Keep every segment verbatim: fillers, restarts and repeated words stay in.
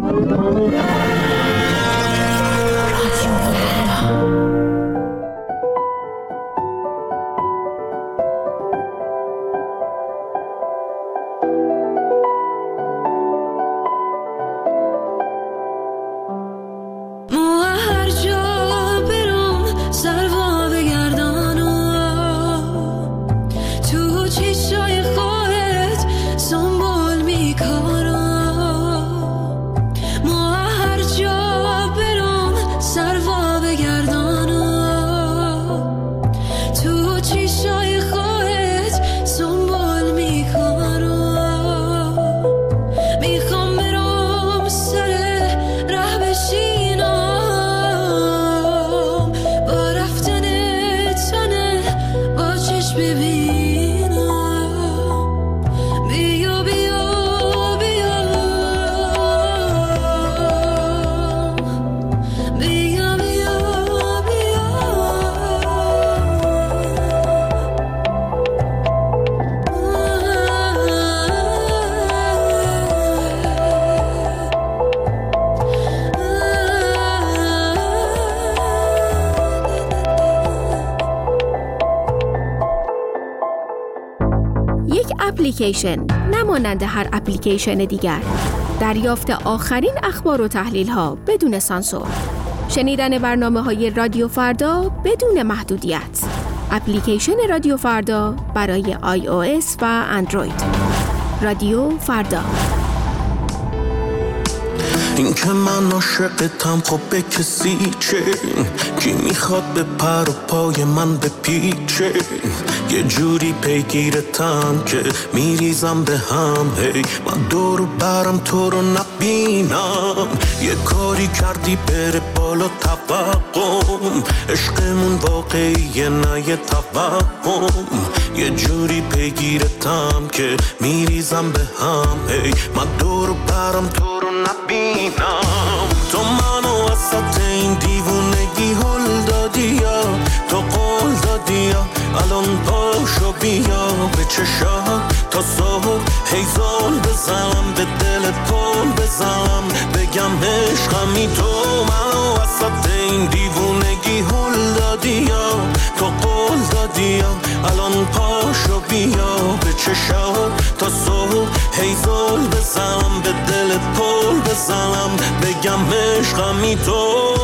اپلیکیشن نمانند هر اپلیکیشن دیگر. دریافت آخرین اخبار و تحلیل ها بدون سانسور. شنیدن برنامه های رادیو فردا بدون محدودیت. اپلیکیشن رادیو فردا برای آی او اس و اندروید. رادیو فردا. این که من عاشقتم خب به کسی چه؟ کی میخواد به پر و پای من بپیچه؟ یه جوری پیگیرتم که میریزم به هم. هی من دور برم تو رو نبینم. یه کاری کردی بره بالا توقم. عشقمون واقعیه نه یه توهم. یه جوری پیگیرتم که میریزم به هم. هی من دور برم تو رو نبینم. تو منو وسط این دیوونگی هل دادی یا تو قول دادی یا الان پاشو بیا به چشم تا صبح هی زل بزنم به دل پل بزنم بگم عشقمی. تو منو وسط این دیوونگی هل دادی یا تو قول دادی یا الان پاشو بیا به چشم تا صبح هی زل بزنم به دل پل بزنم بگم عشقمی. تو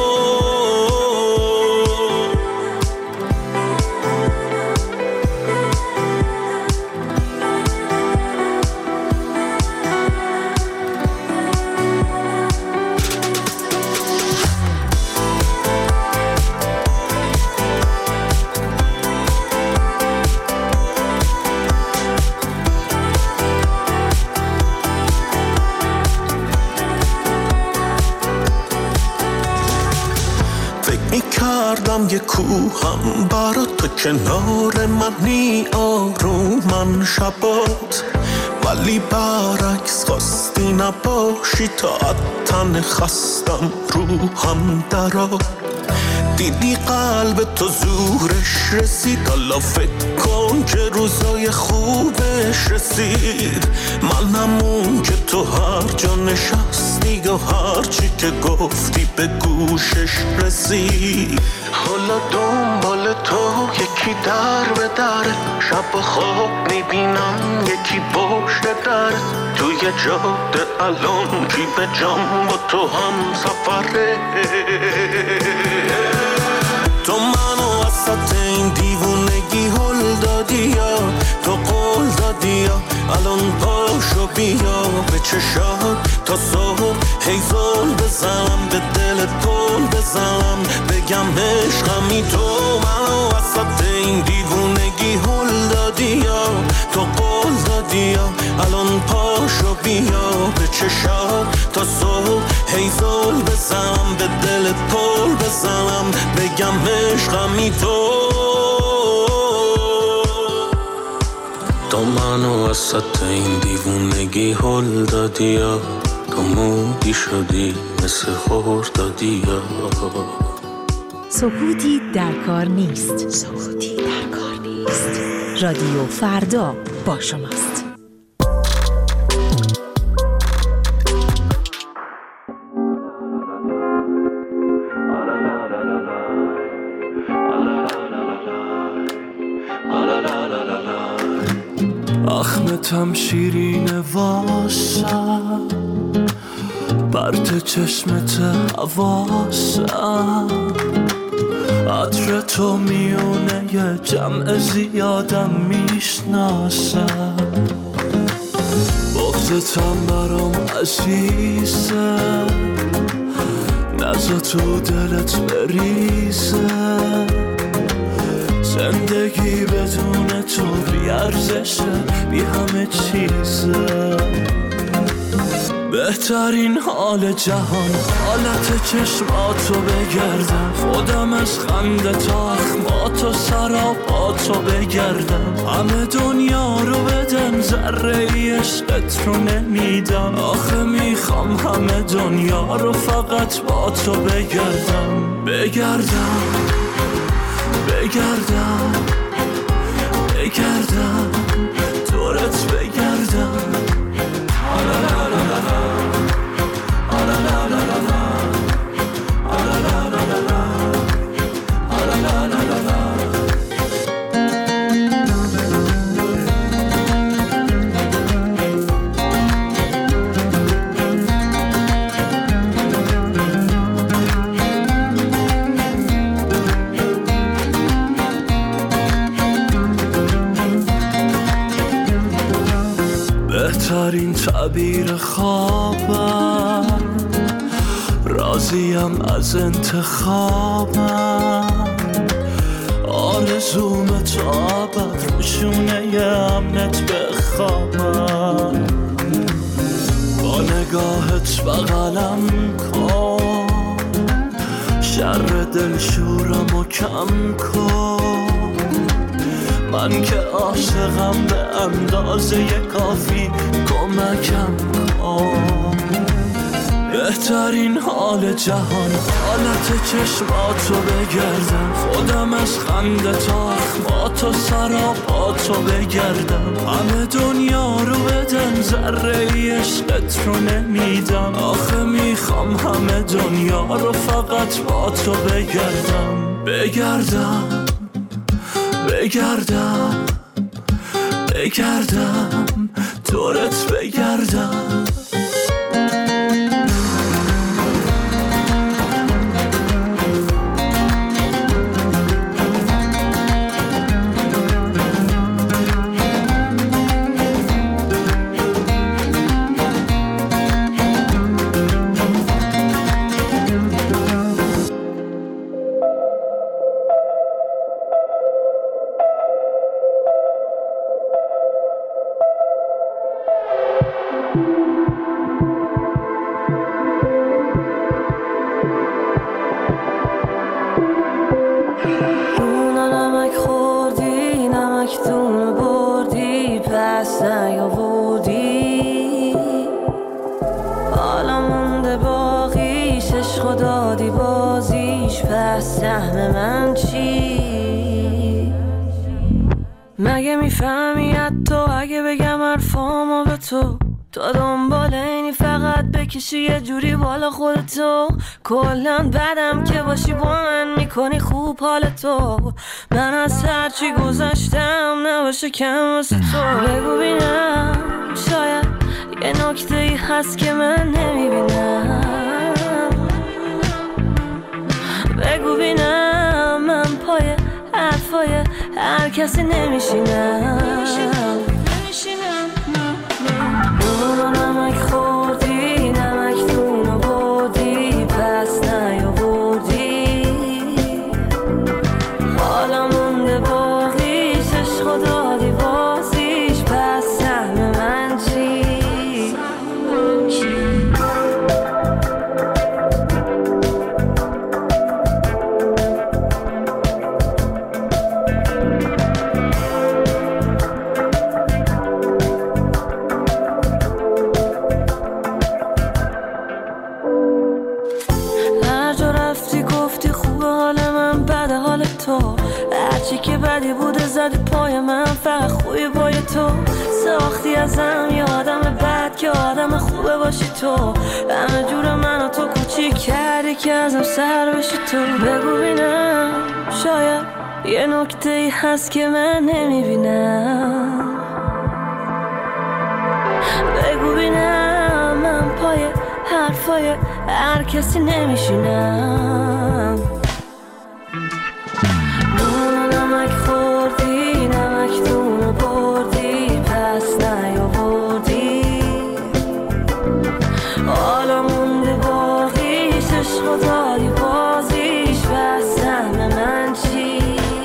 کردم یه کوهم برا تو کنار منی آرومن شبات. ولی برعکس خواستی نباشی تا تن خستم روحم درات. دیدی قلب تو زورش رسید حالا فکر کن که روزای خوبش رسید. من همون که تو هر جا نشستی و هر چی که گفتی به گوشش رسید. حالا دنبال تو یکی در به در شب و خواب میبینم یکی پشت در. توی جاده الان کی به جام با تو هم سفره. تو منو وسط این دیوونگی هل دادی یا تو قول دادی یا الان پاشو بیا به چشم تا صبح هی زل بزنم به دل پل بزنم بگم عشقمی. تو منو وسط این دیوونگی هل دادی یا تو قول دادی یا الان پاشو بیا به چشم تا صبح هی زل بزنم به دل پل بزنم بگم عشقمی. تو تو منو وسط این دیوونگی هل دادی یا تو مودی شدی مثل خردادی یا سکوتی در کار نیست. سکوتی در کار نیست. رادیو فردا با شماست. لحنتم شیرین واسم، برد چشمت حواسم، عطر تو میونه یه جمع زیادم میشناسم، بغضتم برام عزیزه، نزا تو دلت بریزه، زندگی بدون تو بی ارزشه، بی همه چیزه، بهترین حال جهان حالت چشماتو بگردم، خودم از خنده تا اخماتو سراباتو بگردم، همه دنیا رو بدن ذره ای عشقت رو نمیدم، آخه میخوام همه دنیا رو فقط با تو بگردم، بگردم بگردم بگردم دورت بگردم، بهترین تعبیر خوابم، راضیم از انتخابم، آرزوم تا ابد روشونه ی امنت بخوابم، با نگاهت بغلم کن، شر دلشورم و کم کن، من که عاشقم به اندازه کافی کمکم کن، بهترین حال جهان حالت چشماتو بگردم، خودم از خنده تا اخماتو سراباتو بگردم، همه دنیا رو بدن ذره ای عشقت رو نمیدم، آخه میخوام همه دنیا رو فقط با تو بگردم، بگردم بگردم بگردم دورت بگردم، سهم من چی؟ مگه میفهمی حتی اگه بگم حرفامو به تو، تا دنبال اینی فقط بکشی یه جوری بالا خودتو، کلن بدم که باشی با من میکنی خوب حال تو، من از هرچی گذشتم نباشه کم واسه تو، بگو بینم شاید یه نکته ای هست که من نمیبینم، بگو بینم من پای حرفای هر کسی نمیشینم، نون و نمک خوردی نمک دونو بردی پس نیاوردی، حالا مونده باقیش عشق دادی بازیش، پس سهم من چی؟ هرچی که بدی بوده زدی پای من، فقط خوبی پای تو ساختی ازم یه آدم بد که آدم خوبه باشی تو، همه جور من و تو کوچیک کردی که ازم سر بشی تو، بگو بینم شاید یه نکته ای هست که من نمیبینم، بگو بینم من پای حرفای هر کسی نمیشینم. نون نمک خوردی نمک دونو بردی پس نیاوردی، حالا مونده باقیش عشق و داری بازیش و سهم من چی؟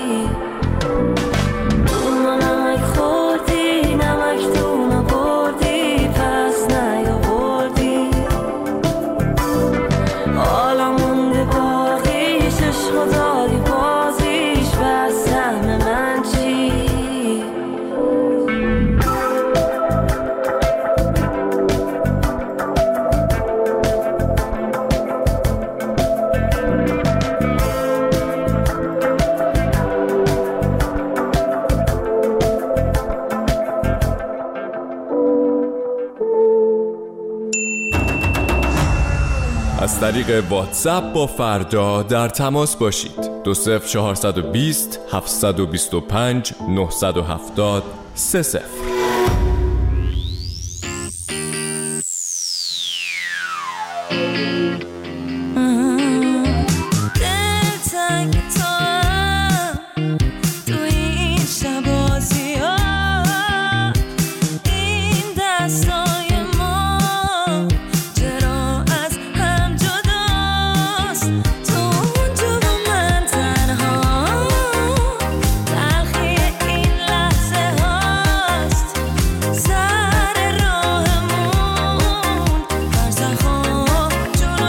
نون نمک خوردی نمک دونو بردی پس نیاوردی، حالا مونده باقیش عشق و داری بازیش و سهم من چی؟ از طریق واتساپ با فردا در تماس باشید. دو صفر چهارصد و بیست هفتصد و بیست و پنج نهصد و هفتاد سه صفر. سر راهمون برزخ ها جلو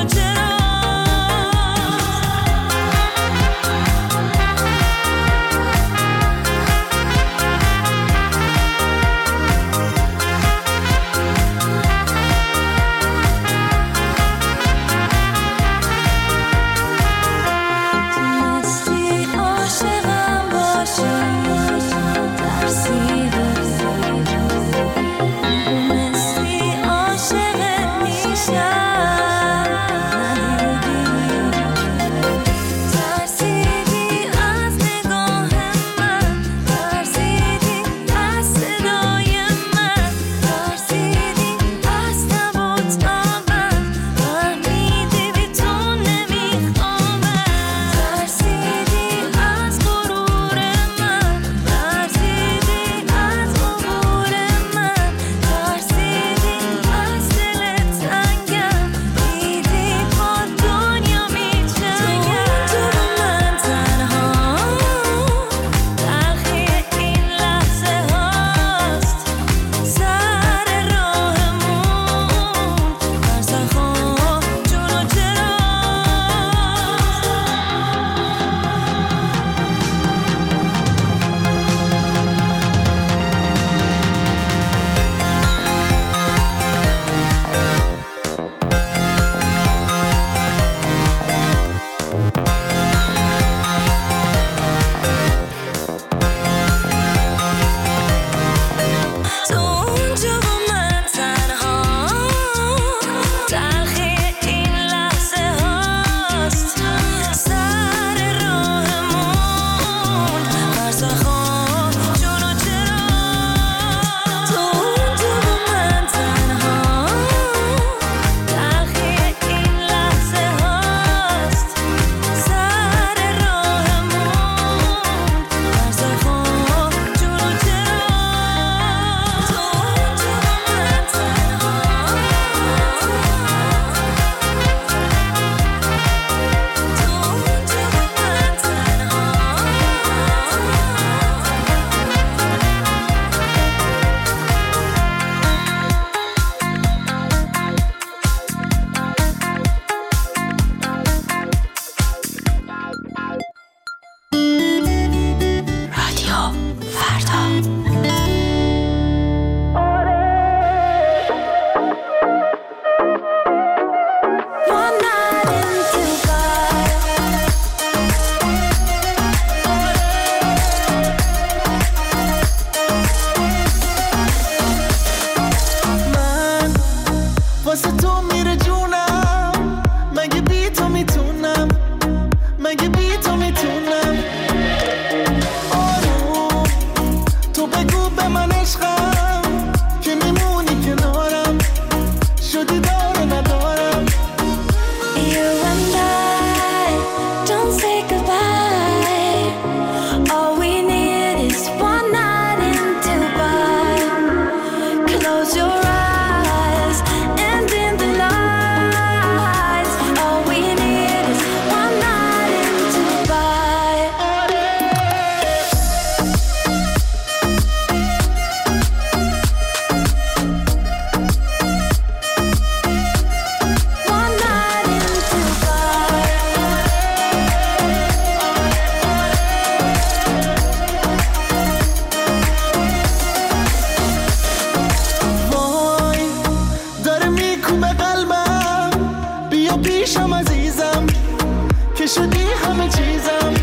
پیشم عزیزم که شدی همه چیزم.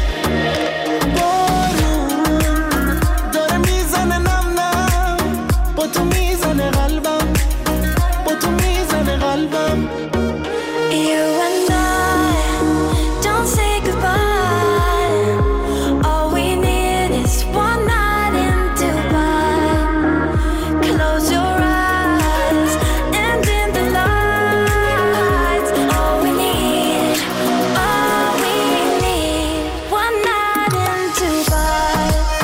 بارون داره میزنه نم نم، با تو میزنه قلبم، با تو میزنه قلبم. You and I don't say goodbye. All we need is one night in Dubai. Close your eyes and dim the lights. All we need, all we need, one night in Dubai.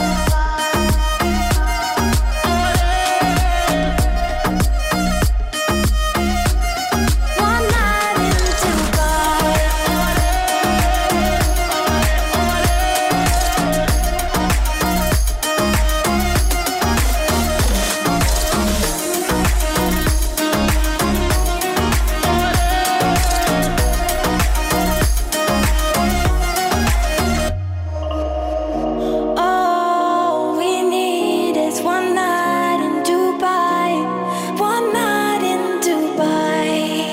One night in Dubai. All we need is one night in Dubai. One night in Dubai.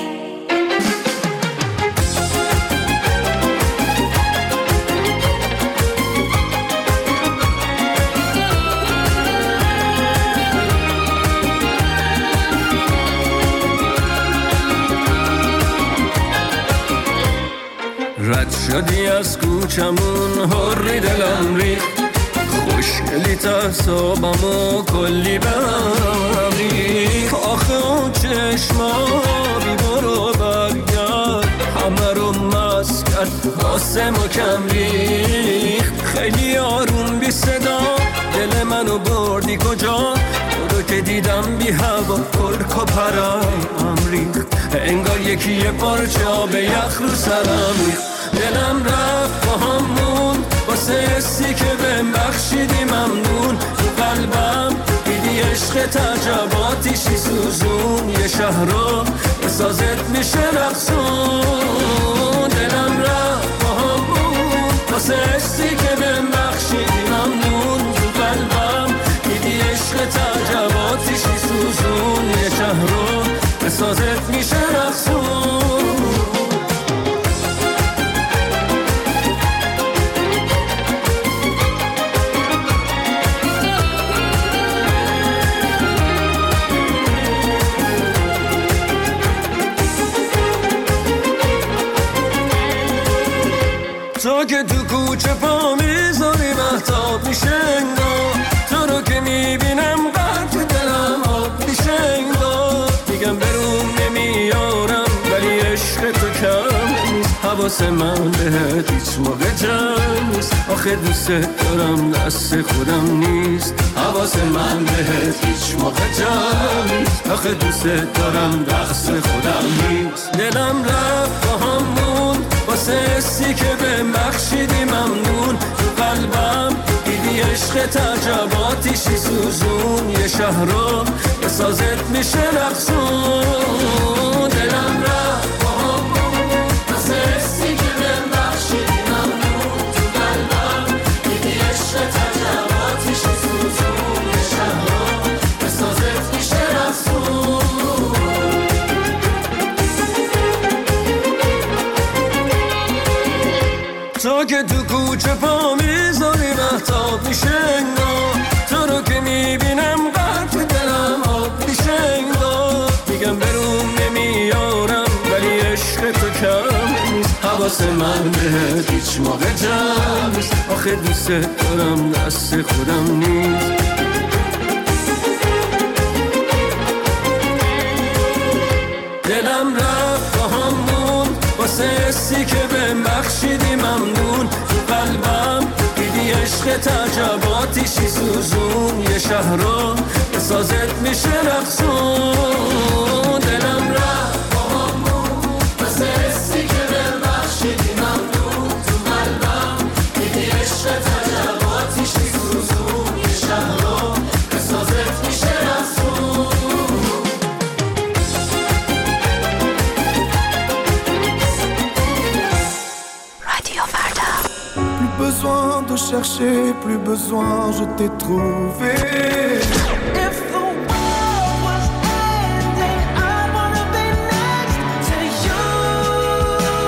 رد شدی از کوچمون هری دلم ریخت، خوشگلی تصابمو کلی بهم ریخت. آخه اون چشما بی برو برگرد همه رو مست کرد، واسه ما کم ریخت. خیلی آروم بی صدا دل منو بردی کجا، تو رو که دیدم بی هوا کرک و پرم ریخت. انگار یکی یه پارچه آب یخ رو سرم ریخت. دلم رفت با همون واسه حسی که بهم بخشیدی ممنون. تو قلبم دیدی عشق تعجباتیشی سوزون، یه شهر رو به سازت میشه رقصون. دلم رفت با همون واسه حسی که بهم بخشیدی ممنون. تو قلبم دیدی عشق تعجباتیشی سوزون، یه شهر رو به سازت میشه رقصون. تو که تو کوچه پا میذاری مهتاب میشه انگار، تو رو که میبینم قطع دلم آب میشه انگار. میگم بروم نمیارم ولی عشق تو کم نیست، حواس من بهت هیچ موقع جمع نیست. آخه دوست دارم دست خودم نیست، حواس من بهت هیچ موقع جمع نیست. آخه دوست دارم دست خودم نیست. دلم رفت با همون واسه حسی که بهم بخشیدی ممنون. تو قلبم دیدی عشق تعجباتیشی سوزون، یه شهر رو به سازت میشه رقصون. دلم رفت با همون واسه حسی که بهم بخشیدی ممنون. تو قلبم دیدی عشق تعجباتیشی سوزون، یه شهر رو به سازت میشه رقصون. تو که تو کوچه پا میذاری مهتاب میشه انگار، تو رو که میبینم قطع دلم آب میشه انگار. میگم بروم نمیارم ولی عشق تو کم نیست، حواس من بهت هیچ موقع جمع نیست. آخه دوست دارم دست خودم نیست. دلم رفت با همون واسه حسی که بهم بخشیدی ممنون. تو قلبم دیدی عشق تعجباتیشی سوزون، یه شهر رو به سازت میشه رقصون. دلم رفت با همون واسه حسی که بهم بخشیدی ممنون. تو قلبم دیدی عشق تعجباتیشی سوزون، یه شهر رو به سازت میشه رقصون. Besoin de chercher, plus besoin, je t'ai trouvé. If the world was ending, I wanna be next to you.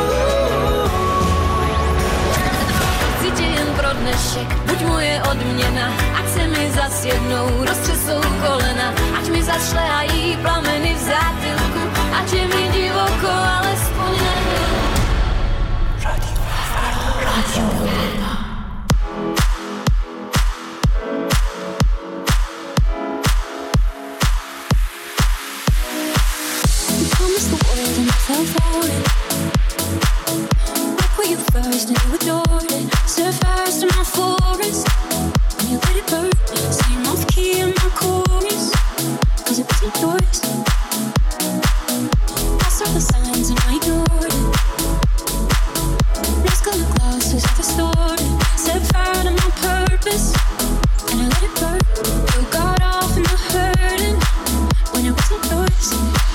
zas jednou roztřesou kolena, ať mi zašlehají plameny v zátylku, ať je mi divoko, alespoň nebyl. Radio Fardo, Radio Fardo. You promised the world and I fell for it. Like were you first and you adored it. Set fires to my forest and you let it burn. Sing off key in my chorus, cause it wasn't yours. I saw the signs and I ignored it. Rose-colored glasses I distorted. Set fire to my purpose and I let it burn. You got off in the hurting when it wasn't yours.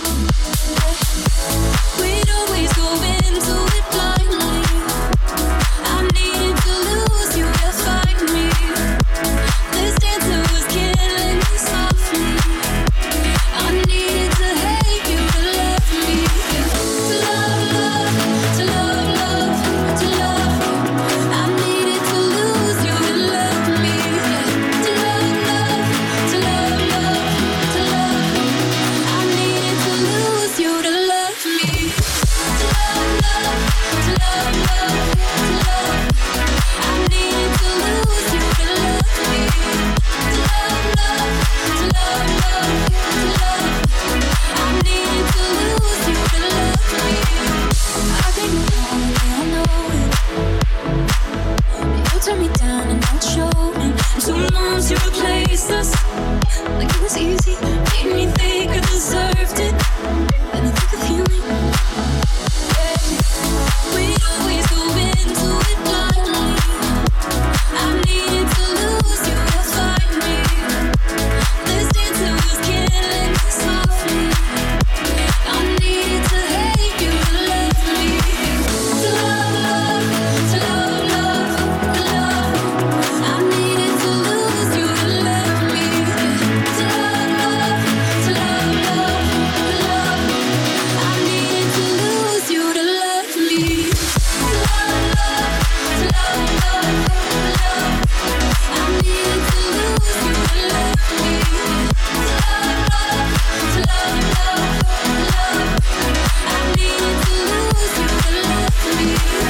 We'd always go into it blindly. I needed to lose you to find me. This dancer was killing me softly. I needed to hate you to love me. To love, love, to love, love, to love. I needed to lose you to love me. To love, love, to love, love, to love. I needed to lose you to love me. To love, love, to love, love, to love. I needed to lose you to love me. To love, love, to love, love, to love. I needed to lose you to love me. I gave you all the way I know it. You turned me down and don't show me. Two months you replaced us like it was easy. Made me think I deserved it. And I think of healing. Yeah. We'd always go into it blindly. I needed to lose you to find me. This dancer was killing me softly. I needed to hate you to love me. To love, love, to love, love, to love. I needed to lose you to love me. To love, love, to love, love, to love. I needed to lose you to love me. To love, love, to love, love, to love. I needed to lose you to love me. To love, love, to love, love, to love. I needed to lose you to love me.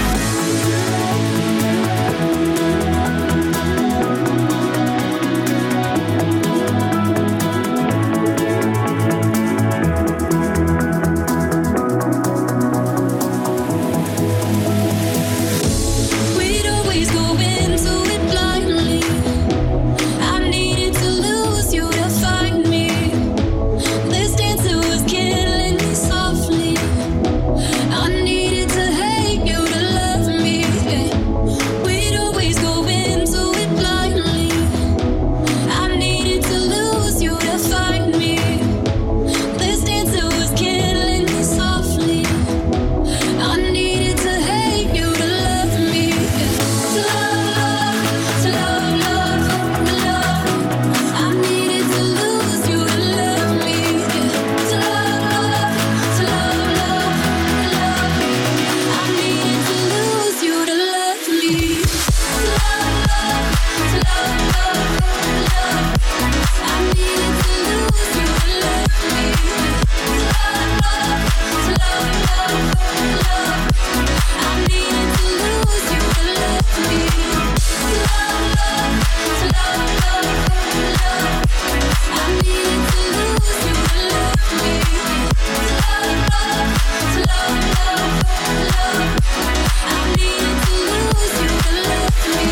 We'd always go into it blindly. I needed to lose you to find me. This dancer was killing me softly. I needed to hate you to love me. We'd always go into it blindly. I needed to lose you to find me. This dancer was killing me softly. I needed to hate you to love me. To love, love, to love, love, to love. I needed to lose you to love me. To love, to love, love, to love. I needed to lose you to love me. To love, to love, love, to love. I needed to lose you to love me. To love, to love, love, to love. I needed to lose you to love me. To love, to love, love, to love. I needed to lose you to love me. To love, to love, love, to love. I needed to lose you to love me.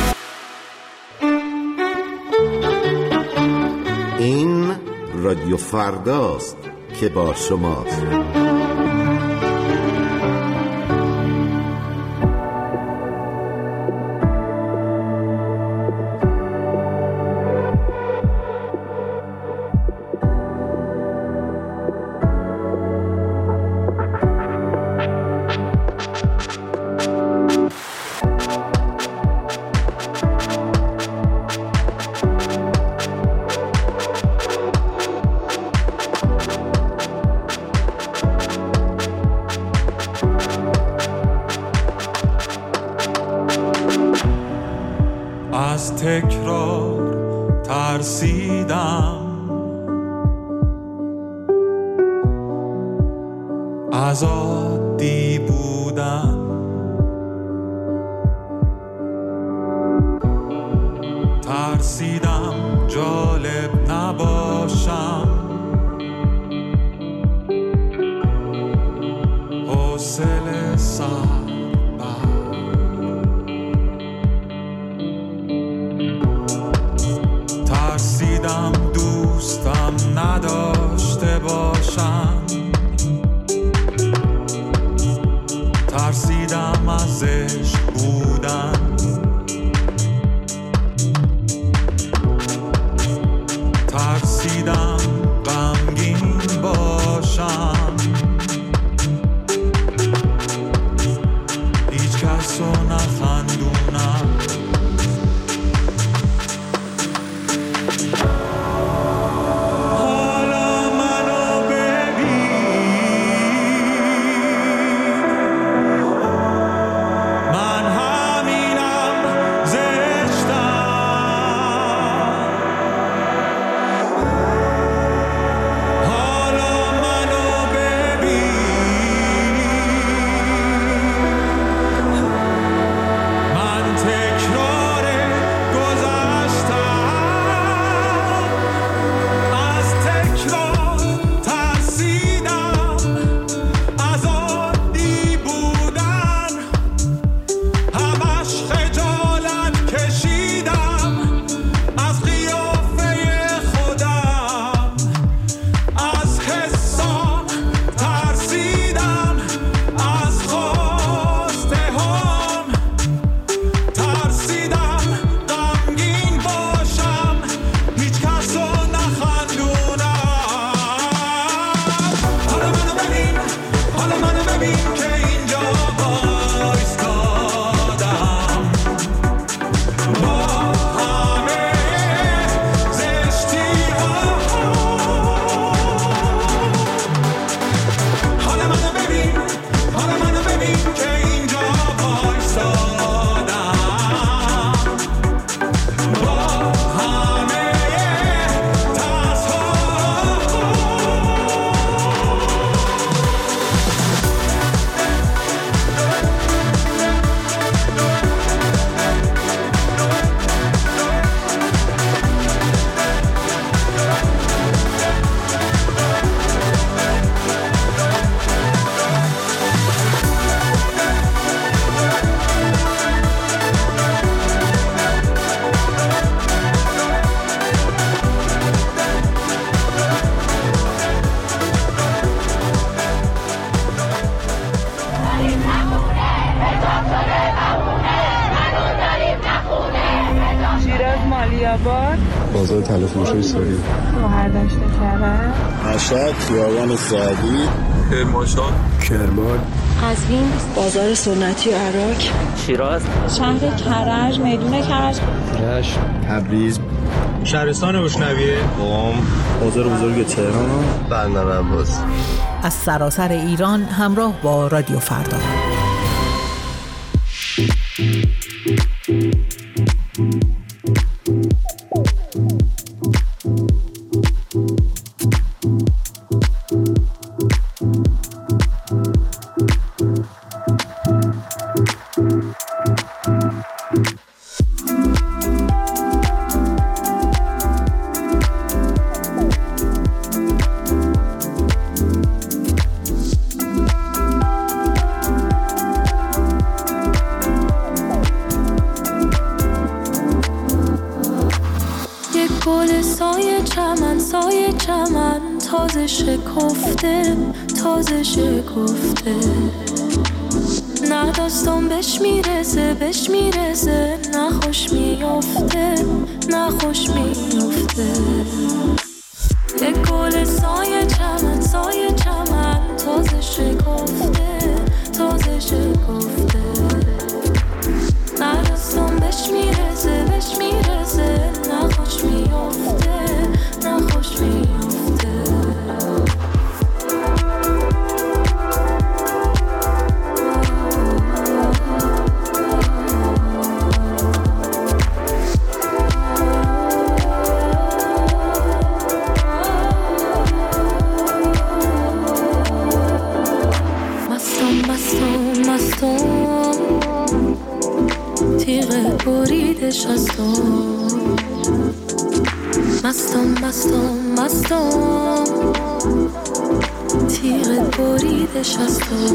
این رادیو فرداست که با شماست. تکرار ترسیدم از عادی بودن، ترسیدم جالب نباشم، حوصله سر بر، ترسیدم دوستم نداشته باشم، ترسیدم از عشق بودن، ترسیدم غمگین باشم، هیچ کس رو نخندونم. حالا منو ببین، من همینم زشتم، حالا منو ببین، من تکرار گذشتم، از تکرار ترسیدم، از عادی بودن همش خجالت کشیدم، از قیافه خودم، از حسام ترسیدم، از خواسته هم ترسیدم غمگین باشم، هیچ کس رو نخندونم. حالا منو ببین، حالا منو ببین که اینجا بایستادم، با همه زشتی ها. حالا منو ببین، حالا منو ببین که اینجا بایستادم، با همه ترس ها. شیراز مالیاباد، بازار تلفروشی سوری، شهرداشت کرد، مشهد خیابان سعدی، کرمانشاه، کرمان، قزوین، بازار سنتی عراق، شیراز، شهر کرج، میدون کرج، رشت، تبریز، شهرستان روشنویه، قم، بازار بزرگ تهران، بندر عباس. از سراسر ایران همراه با رادیو فردا. گل سایه چمن، سایه چمن تازه شکفته، تازه شکفته، نه داستان بهش میرسه، بهش میرسه، نه خوش میافته، نه خوش میافته. یک گل سایه چمن، سایه چمن تازه شکفته، تازه شکفته، نه داستان بهش میرسه، بهش میرسه، نه خوش میافته، نه خوش میافته. مستم مستم مستم تیغ بریدش هستم مستم مستم مستم تیغ بریدش هستم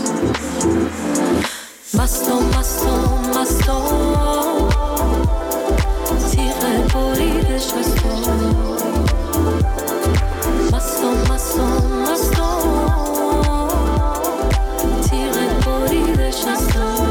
مستم مستم مستم تیغ بریدش هستم مستم مستم مستم تیغ بریدش هستم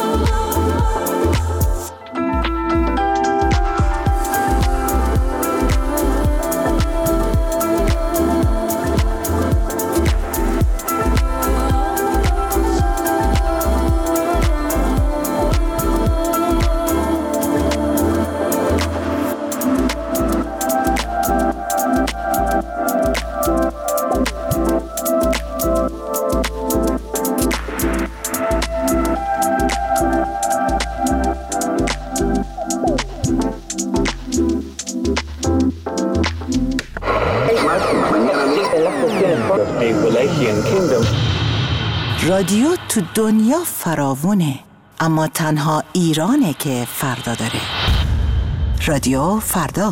رادیو تو دنیا فراوونه، اما تنها ایرانه که فردا داره. رادیو فردا.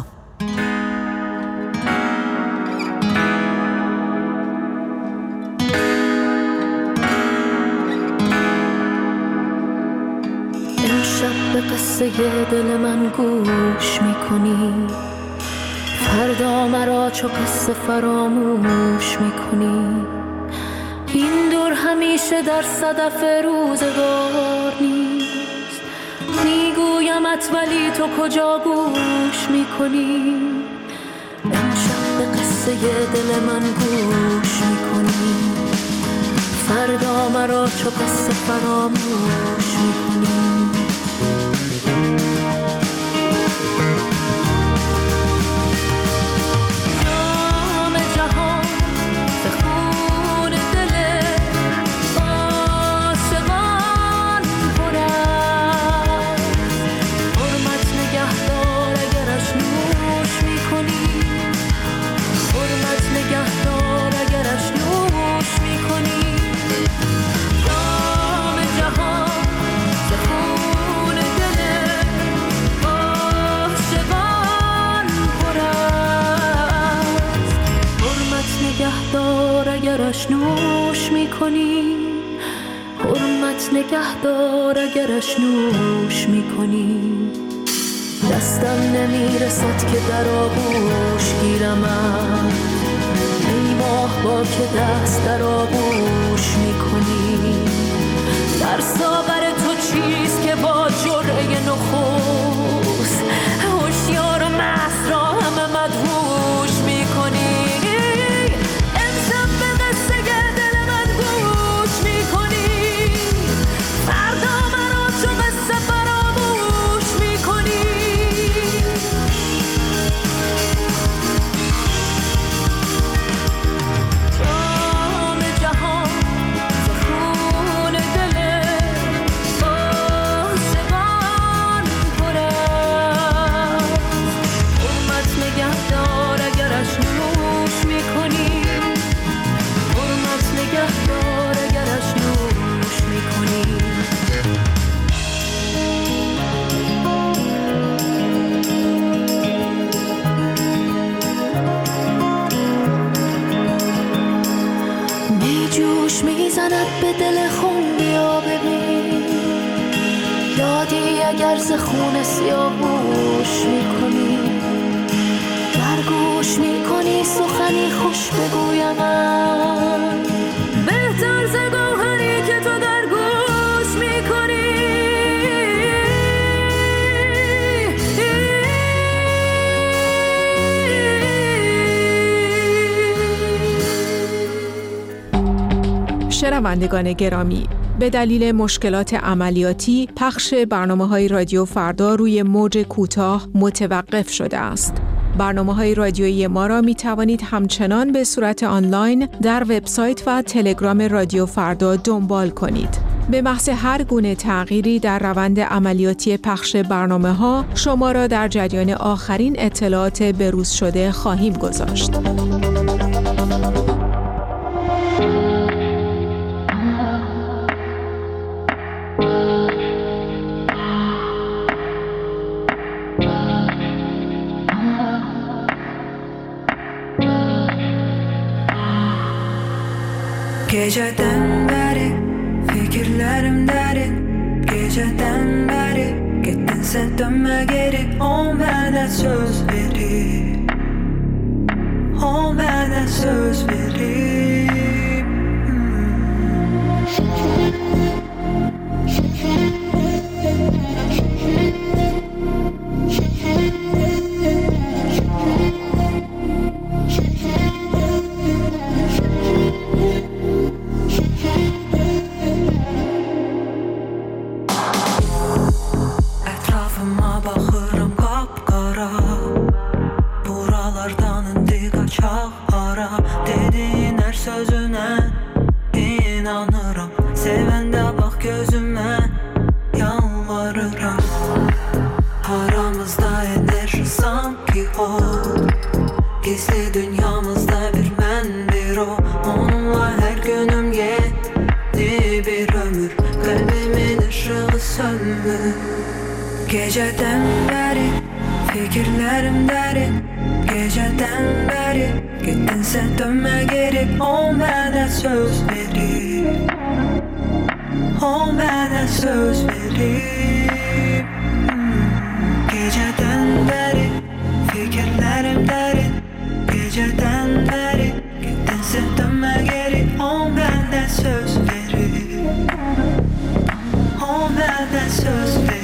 امشب به قصه دل من گوش میکنی، فردا مرا چو قصه فراموش میکنی. این دور همیشه در صدف روزگار نیست، میگویمت ولی تو کجا گوش میکنی. امشب به قصه دل من گوش میکنی، فردا مرا چو قصه فراموش میکنی. اگرش نوش میکنی، حرمت نگهدار اگرش نوش میکنی. دستم نمیرسد که در آغوش گیرمت، ای ماه با که دست در آغوش میکنی. در ساغر تو چیست که با جرعه نخست، هوشیار و مست را همه مدهوش میکنی. به دل خون بیا ببین، یادی اگر ز خون سیاهوش میکنی. در گوش میکنی سخنی خوش بگویم من، بهتر ز گوهری که تو در گوش میکنی. شنوندگان گرامی، به دلیل مشکلات عملیاتی پخش برنامه‌های رادیو فردا روی موج کوتاه متوقف شده است. برنامه‌های رادیویی ما را می توانید همچنان به صورت آنلاین در وبسایت و تلگرام رادیو فردا دنبال کنید. به محض هر گونه تغییری در روند عملیاتی پخش برنامه‌ها شما را در جریان آخرین اطلاعات بروز شده خواهیم گذاشت. Geceden beri fikirlerim derin. Geceden beri gittin sen dönme geri. O bana söz verir, o bana söz verir. Geceden beri fikirlerim derin. Geceden beri gittin sen dönme geri. O bana söz verir, o bana söz verir. Geceden beri fikirlerim derin. Geceden beri gittin sen dönme geri. O bana söz verir, o bana söz verir.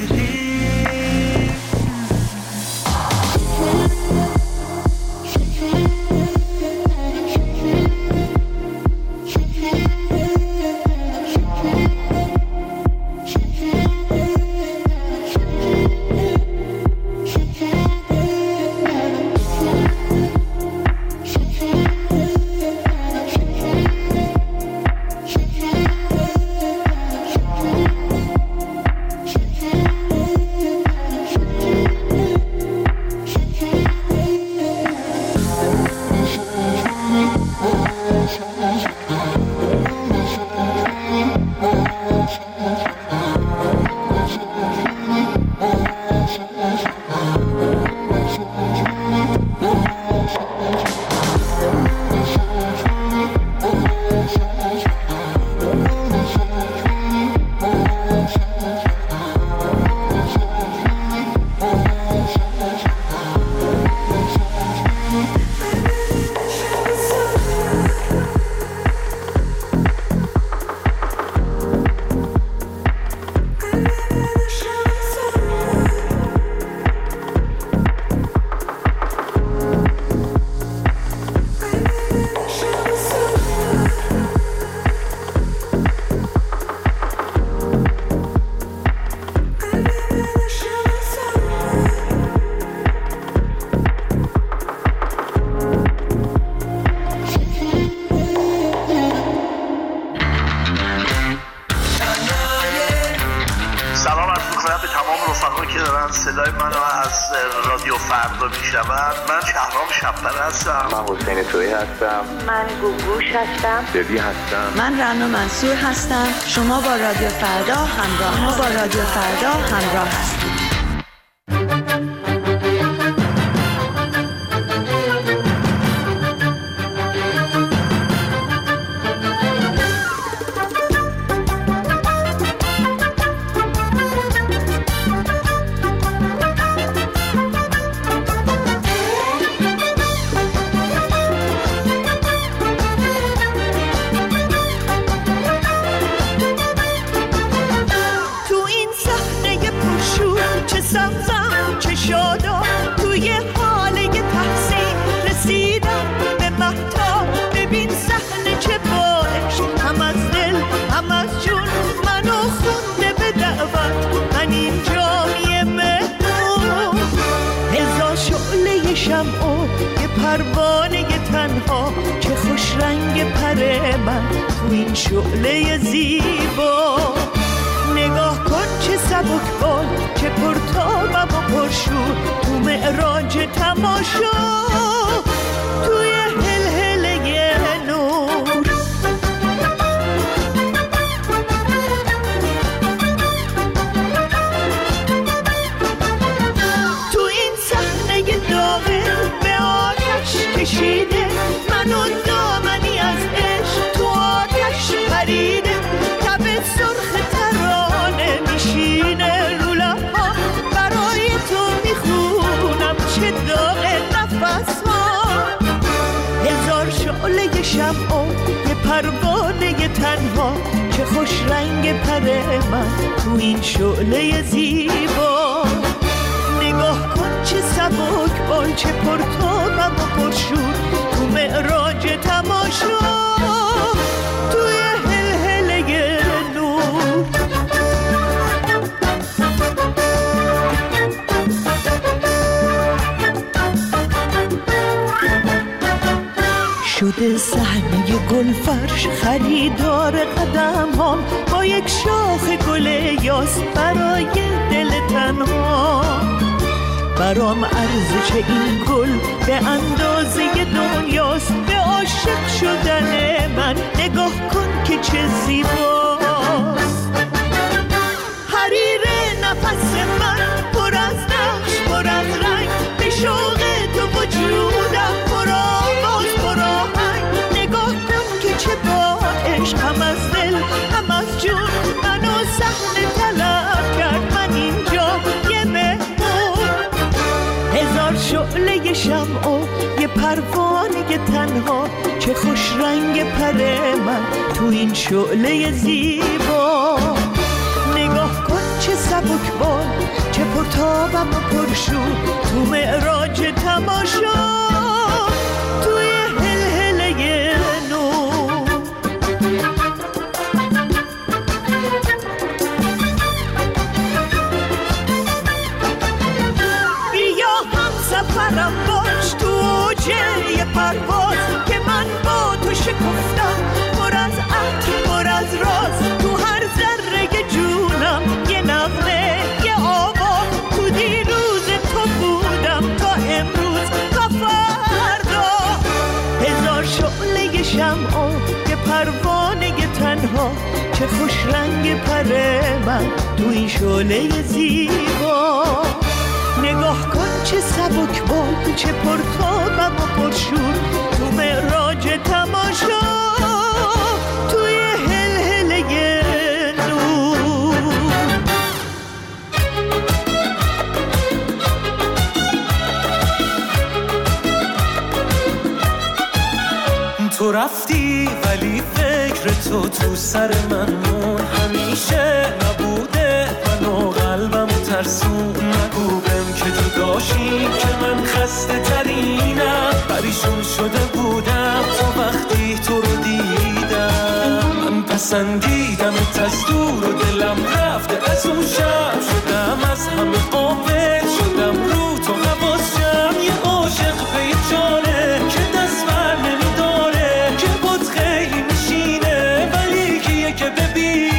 ببی هستم. من رنا منصور هستم. شما با رادیو فردا همراه ما با رادیو فردا همراه هستید. پروانه تنها چه خوش رنگ پر من تو این شعله زیبا. نگاه کن چه سبکبال چه پرتابم و پرشور تو معراج تماشا توی هلهله نور. تو این صحنه داغه به آتش کشیده منو دامنی از عشق تو آتش تنها چه خوش رنگ پر من تو این شعله زیبا. نگاه کن چه سبک بال، چه پرتابم و پرشور تو معراج تماشا، توی هلهله نور. شده صحنه گل فرش خریدار قدم هم با یک شاخ گل یاس برای دل تنها. برام ارزش این گل به اندازه دنیاست، به عاشق شدن من نگاه کن که چه زیباست. حریر نفس من پر از نقش پر از رنگ، به شوق تو وجودم پر آواز پر آهنگ. نگاه کن که چه با عشق هم از دل هم از جون منو صحنه طلب کرد. من اینجا یه مهمون، هزار شعله شمع و یه پروانه تنها، چه خوش رنگ پر من تو این شعله زیبا. نگاه کن چه سبک بال، چه پرتابم و پرشور تو معراج تماشا، توی هلهله نور. بیا هم سفرم باش تو اوجه یه پرواز، که من با تو شکفتم پر از عطر پر از راز. تو هر ذره جونم یه نغمه یه آوا، تو دیروز تو بودم تا امروز تا فردا. هزار شعله شمع و یه پروانه تنها، چه خوش رنگ پر من تو این شعله زیبا. نگاه کن چه سبک بال، چه پرتابم و پرشور تو معراج تماشا، توی هلهله نور. تو رفتی ولی فکر تو تو سر من مون، همیشه نبوده من و قلبم ترسون. نگو بهم که جداشی که من خسته ترینم، پریشون شده بودم تا وقتی تو رو دیدم. من پسندیدم از دور و دلم رفته از اون شب، شدم از همه قابل شدم رو تو حواسم. یه عاشق پیچانه که دست بر نمیداره، که بود خیلی میشینه ولی کیه که ببینه.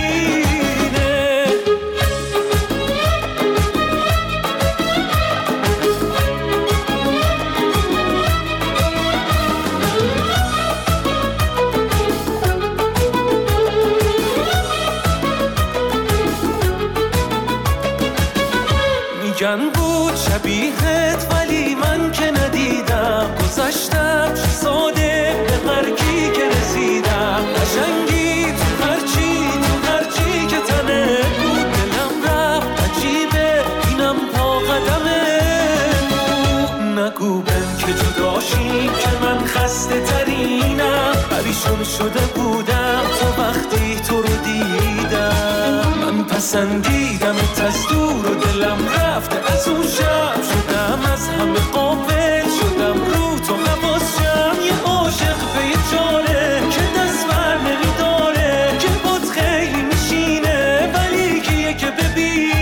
میگن بود شبیهت ولی من که ندیدم، گذشتم چه ساده به مرگی که رسیدم. قشنگی تو هرچی تو هرچی که تنه بود، دلم رفت عجیبه اینم پا قدمه. نگو بهم که جداشی که من خسته ترینم، پریشون شده بودم تا وقتی تو رو دیدم. من پسندیدم از دور و دلم رفته از اون شب، شدم از همه قابل شدم رو تو حواسم. یه عاشق پیچانه که دست بر نمیداره، که بود خیلی میشینه ولی کیه که ببینه.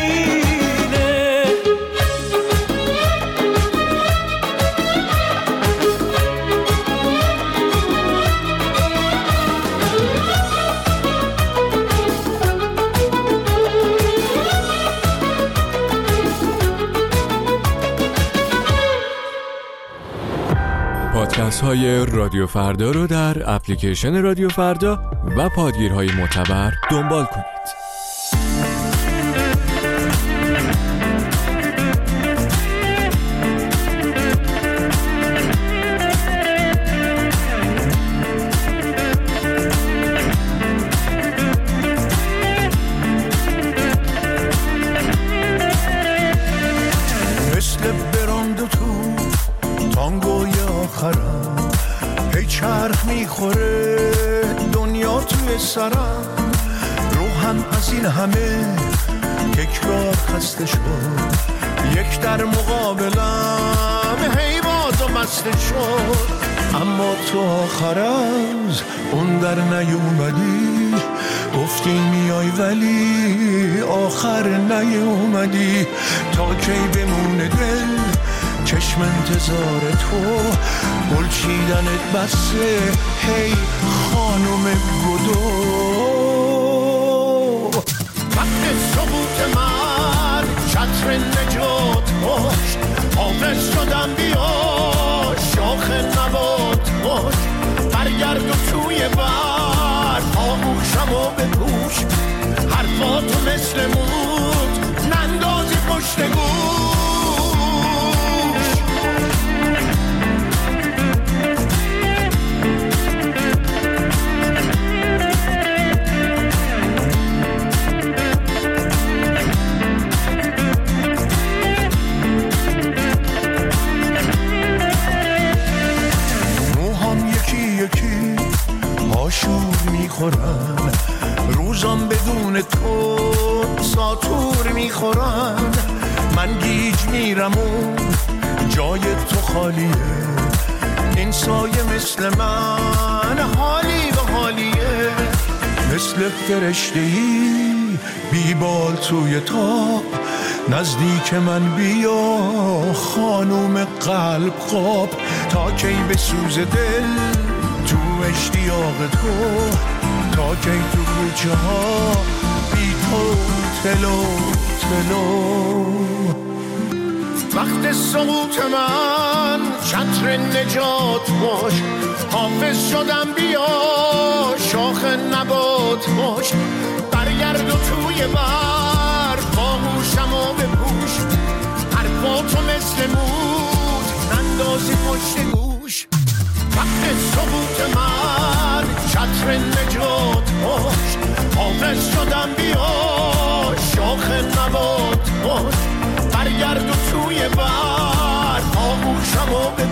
پادکست های رادیو فردا رو در اپلیکیشن رادیو فردا و پادگیرهای معتبر دنبال کنید. مثل براند تو تانگوی آخرم، هی چرخ میخوره دنیا توی سرم، روحم از این همه تکرار خسته شد. یک در مقابلم هی باز و مسته شد، اما تو آخر از اون در نیومدی. گفتی میای ولی آخر نیومدی. تا کی بمونه دل چشم انتظار تو، گل چیدنت بسه هی خانم گدو. وقت سقوط من چتر نجات باش، حافظ شدم بیا شاخ نبات باش. برگرد و توی بر آغوشم و بپوش، حرفاتو مثل موت نندازی پشت گوش. شور میخورن، روزام بدون تو ساتور میخورن. من گیج میرم و جای تو خالیه، این سایه مثل من حالی به حالیه. مثل فرشته‌ای بیبال توی تاب، نزدیک من بیا خانوم قلب خواب. تا کی به سوز دل تو اشتیاق تو، تا کی تو کوچه ها بی تو تلو تلو. وقت سقوط من چتر نجات باش، حافظ شدم بیا شاخ نبات باش. برگرد و توی بر باهوشم و بپوش، حرفاتو مثل موت نندازی پشت گوش. وقت سقوط من چتر نجات باش، حافظ شدم بیا شاخ نبات باش. برگرد و توی بر آغوشم و